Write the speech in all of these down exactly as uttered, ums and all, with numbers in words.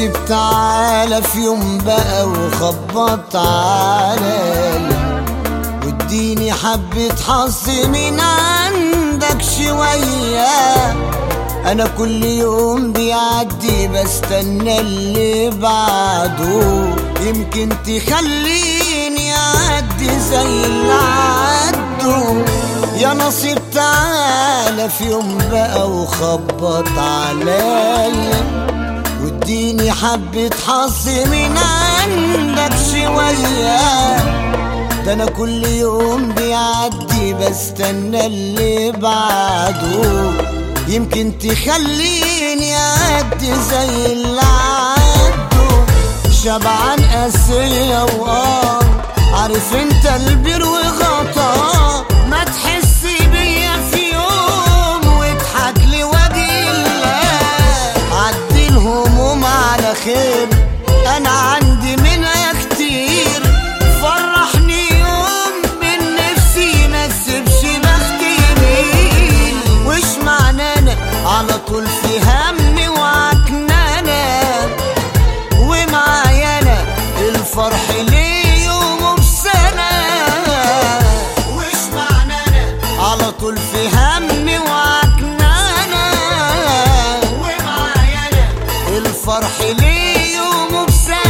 نصيب تعالى في يوم بقى وخبط عليا واديني حبة حظ من عندك شوية. انا كل يوم بيعدي بستنى اللي بعده، يمكن تخليني اعدي زي اللي عدوا. يا نصيب تعالى في يوم بقى وخبط عليا واديني حبة حظ من عندك شوية. ده انا كل يوم بيعدي بستنى اللي بعده، يمكن تخليني اعدي زي اللي عدوا. شبعان قاسية واه عارف انت البير وغطاه، ما تحس بيا في يوم واضحك لوجه الله. عدي الهموم على خير، انا عندي منها كتير. فرحني يوم من نفسي ما تسيبش بختي يمين. وش معنى انا على طول في همي وعكنانة، ومعايا انا الفرح ليه يوم بسنة. وش معنى انا على طول في همي وعكنانة، ومعايا انا الفرح ليه يوم بسنة.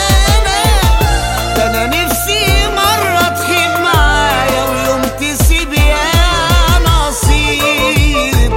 ده انا نفسي مرة تخيب معايا ويوم تسيب يا نصيب.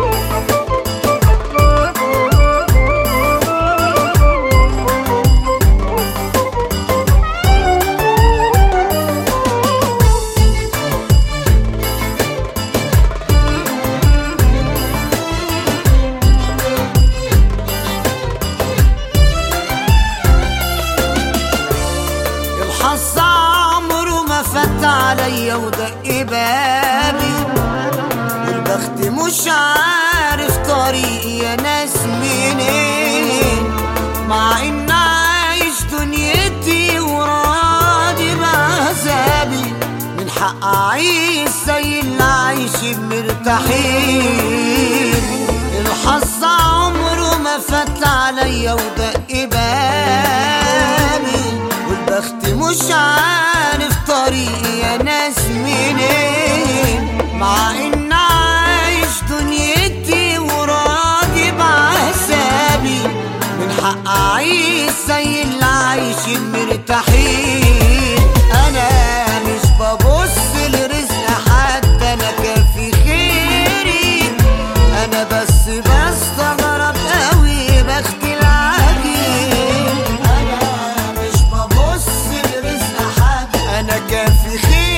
الحظ عمره ما فات عليا ودق بابي، والبخت مش عارف طريقي يا ناس منين. مع ان عايش دنيتي وراضي بعذابي، من حق اعيش زي اللي عايشين مرتاحين. الحظ عمره ما فات عليا ودق بابي، والبخت مش عارف طريقي يا ناس منين. مع ان عايش دنيتي وراضي بعذابي، من حق اعيش زي اللي عايشين مرتاحين. انا مش ببص لرزق حد، انا كافي خيري. انا بس بستغرب قوي بختي العجيب. انا مش ببص لرزق حد، انا كافي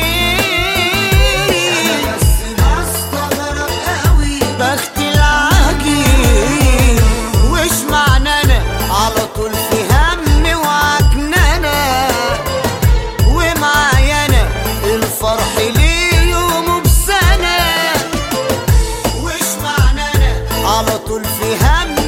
خيري. انا بس بستغرب قوي بختي العجيب. وش معنى انا على طول في همي وعكنانة، ومعايا انا الفرح ليه يوم بسنة. وش معنى انا على طول في همي